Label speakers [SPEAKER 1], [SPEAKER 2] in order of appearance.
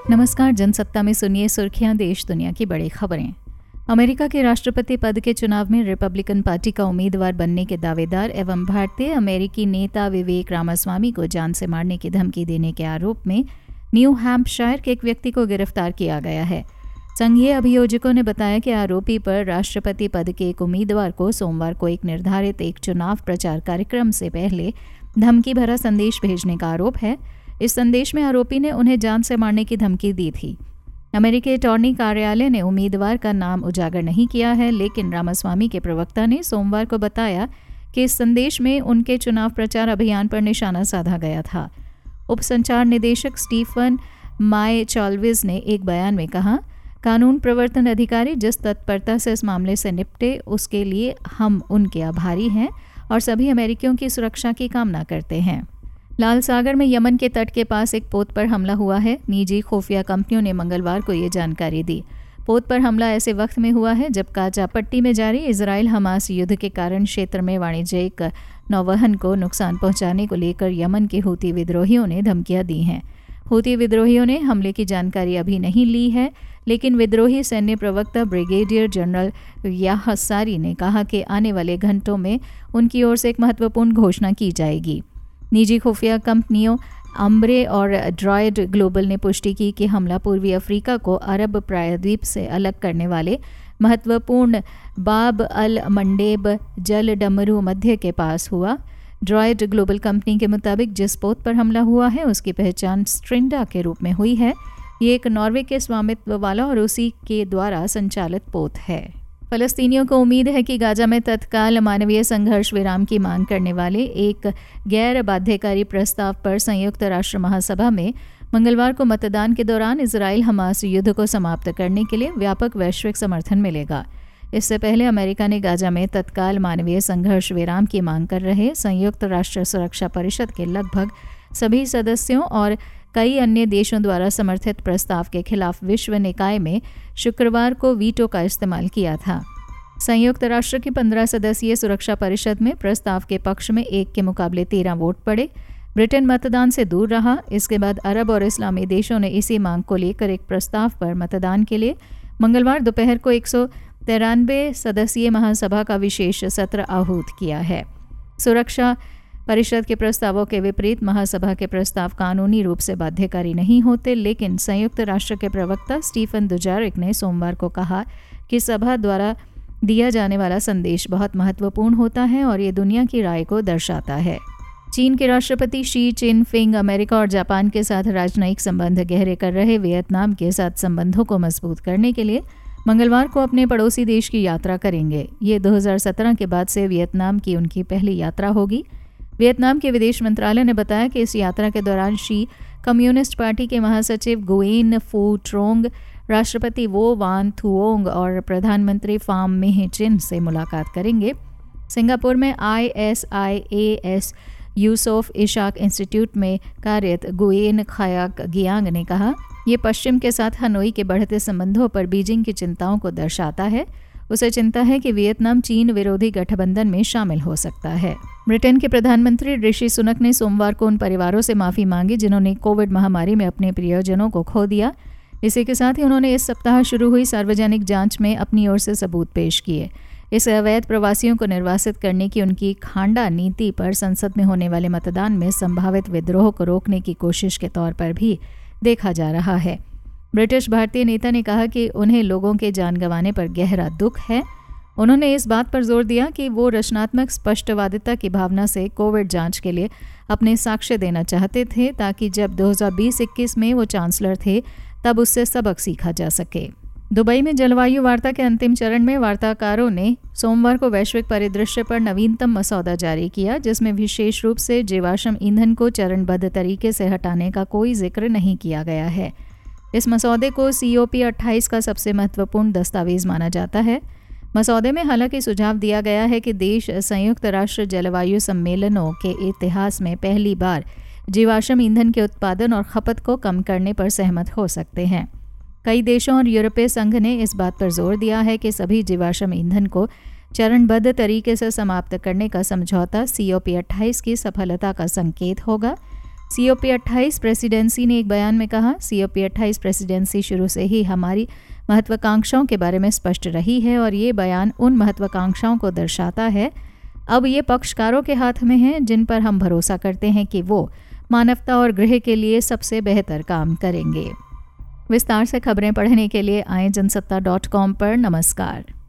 [SPEAKER 1] नमस्कार। जनसत्ता में सुनिए सुर्खियां देश दुनिया की बड़ी खबरें। अमेरिका के राष्ट्रपति पद के चुनाव में रिपब्लिकन पार्टी का उम्मीदवार बनने के दावेदार एवं भारतीय अमेरिकी नेता विवेक रामास्वामी को जान से मारने की धमकी देने के आरोप में न्यू हैम्पशायर के एक व्यक्ति को गिरफ्तार किया गया है। संघीय अभियोजकों ने बताया कि आरोपी पर राष्ट्रपति पद के एक उम्मीदवार को सोमवार को एक निर्धारित चुनाव प्रचार कार्यक्रम से पहले धमकी भरा संदेश भेजने का आरोप है। इस संदेश में आरोपी ने उन्हें जान से मारने की धमकी दी थी। अमेरिकी अटॉर्नी कार्यालय ने उम्मीदवार का नाम उजागर नहीं किया है, लेकिन रामास्वामी के प्रवक्ता ने सोमवार को बताया कि इस संदेश में उनके चुनाव प्रचार अभियान पर निशाना साधा गया था। उप संचार निदेशक स्टीफन माय चाल्विज ने एक बयान में कहा, कानून प्रवर्तन अधिकारी जिस तत्परता से इस मामले से निपटे उसके लिए हम उनके आभारी हैं और सभी अमेरिकियों की सुरक्षा की कामना करते हैं। लाल सागर में यमन के तट के पास एक पोत पर हमला हुआ है। निजी खुफिया कंपनियों ने मंगलवार को ये जानकारी दी। पोत पर हमला ऐसे वक्त में हुआ है जब गाजा पट्टी में जारी इजराइल हमास युद्ध के कारण क्षेत्र में वाणिज्यिक नौवहन को नुकसान पहुंचाने को लेकर यमन के हूती विद्रोहियों ने धमकियां दी हैं। हूती विद्रोहियों ने हमले की जानकारी अभी नहीं ली है, लेकिन विद्रोही सैन्य प्रवक्ता ब्रिगेडियर जनरल याहसारी ने कहा कि आने वाले घंटों में उनकी ओर से एक महत्वपूर्ण घोषणा की जाएगी। निजी खुफिया कंपनियों अम्ब्रे और ड्रॉयड ग्लोबल ने पुष्टि की कि हमला पूर्वी अफ्रीका को अरब प्रायद्वीप से अलग करने वाले महत्वपूर्ण बाब अल मंडेब जल डमरू मध्य के पास हुआ। ड्रॉयड ग्लोबल कंपनी के मुताबिक जिस पोत पर हमला हुआ है उसकी पहचान स्ट्रिंडा के रूप में हुई है। ये एक नॉर्वे के स्वामित्व वाला और उसी के द्वारा संचालित पोत है। फलस्तीनियों को उम्मीद है कि गाजा में तत्काल मानवीय संघर्ष विराम की मांग करने वाले एक गैर बाध्यकारी प्रस्ताव पर संयुक्त राष्ट्र महासभा में मंगलवार को मतदान के दौरान इजराइल हमास युद्ध को समाप्त करने के लिए व्यापक वैश्विक समर्थन मिलेगा। इससे पहले अमेरिका ने गाजा में तत्काल मानवीय संघर्ष विराम की मांग कर रहे संयुक्त राष्ट्र सुरक्षा परिषद के लगभग सभी सदस्यों और कई अन्य देशों द्वारा समर्थित प्रस्ताव के खिलाफ विश्व निकाय में शुक्रवार को वीटो का इस्तेमाल किया था। संयुक्त राष्ट्र की 15 सदस्यीय सुरक्षा परिषद में प्रस्ताव के पक्ष में 1 के मुकाबले 13 वोट पड़े। ब्रिटेन मतदान से दूर रहा। इसके बाद अरब और इस्लामी देशों ने इसी मांग को लेकर एक प्रस्ताव पर मतदान के लिए मंगलवार दोपहर को 193 सदस्यीय महासभा का विशेष सत्र आहूत किया है। सुरक्षा परिषद के प्रस्तावों के विपरीत महासभा के प्रस्ताव कानूनी रूप से बाध्यकारी नहीं होते, लेकिन संयुक्त राष्ट्र के प्रवक्ता स्टीफन दुजारिक ने सोमवार को कहा कि सभा द्वारा दिया जाने वाला संदेश बहुत महत्वपूर्ण होता है और ये दुनिया की राय को दर्शाता है। चीन के राष्ट्रपति शी चिनफिंग अमेरिका और जापान के साथ राजनयिक संबंध गहरे कर रहे वियतनाम के साथ संबंधों को मजबूत करने के लिए मंगलवार को अपने पड़ोसी देश की यात्रा करेंगे। ये 2017 के बाद से वियतनाम की उनकी पहली यात्रा होगी। वियतनाम के विदेश मंत्रालय ने बताया कि इस यात्रा के दौरान शी कम्युनिस्ट पार्टी के महासचिव गुएन फू ट्रोंग, राष्ट्रपति वो वान थुओंग और प्रधानमंत्री फाम मेह चिन से मुलाकात करेंगे। सिंगापुर में ISIAS यूसुफ इशाक इंस्टीट्यूट में कार्यरत गुएन खयाक गियांग ने कहा, ये पश्चिम के साथ हनोई के बढ़ते संबंधों पर बीजिंग की चिंताओं को दर्शाता है। उसे चिंता है कि वियतनाम चीन विरोधी गठबंधन में शामिल हो सकता है। ब्रिटेन के प्रधानमंत्री ऋषि सुनक ने सोमवार को उन परिवारों से माफ़ी मांगी जिन्होंने कोविड महामारी में अपने प्रियजनों को खो दिया। इसी के साथ ही उन्होंने इस सप्ताह शुरू हुई सार्वजनिक जांच में अपनी ओर से सबूत पेश किए। इस अवैध प्रवासियों को निर्वासित करने की उनकी खांडा नीति पर संसद में होने वाले मतदान में संभावित विद्रोह को रोकने की कोशिश के तौर पर भी देखा जा रहा है। ब्रिटिश भारतीय नेता ने कहा कि उन्हें लोगों के जान गंवाने पर गहरा दुख है। उन्होंने इस बात पर जोर दिया कि वो रचनात्मक स्पष्टवादिता की भावना से कोविड जांच के लिए अपने साक्ष्य देना चाहते थे, ताकि जब 2020-21 में वो चांसलर थे तब उससे सबक सीखा जा सके। दुबई में जलवायु वार्ता के अंतिम चरण में वार्ताकारों ने सोमवार को वैश्विक परिदृश्य पर नवीनतम मसौदा जारी किया, जिसमें विशेष रूप से जीवाश्म ईंधन को चरणबद्ध तरीके से हटाने का कोई जिक्र नहीं किया गया है। इस मसौदे को COP28 का सबसे महत्वपूर्ण दस्तावेज माना जाता है। मसौदे में हालांकि सुझाव दिया गया है कि देश संयुक्त राष्ट्र जलवायु सम्मेलनों के इतिहास में पहली बार जीवाश्म ईंधन के उत्पादन और खपत को कम करने पर सहमत हो सकते हैं। कई देशों और यूरोपीय संघ ने इस बात पर जोर दिया है कि सभी जीवाश्म ईंधन को चरणबद्ध तरीके से समाप्त करने का समझौता COP28 की सफलता का संकेत होगा। COP28 प्रेसिडेंसी ने एक बयान में कहा, COP28 प्रेसिडेंसी शुरू से ही हमारी महत्वाकांक्षाओं के बारे में स्पष्ट रही है और ये बयान उन महत्वाकांक्षाओं को दर्शाता है। अब ये पक्षकारों के हाथ में है जिन पर हम भरोसा करते हैं कि वो मानवता और ग्रह के लिए सबसे बेहतर काम करेंगे। विस्तार से खबरें पढ़ने के लिए आएं जनसत्ता.com पर। नमस्कार।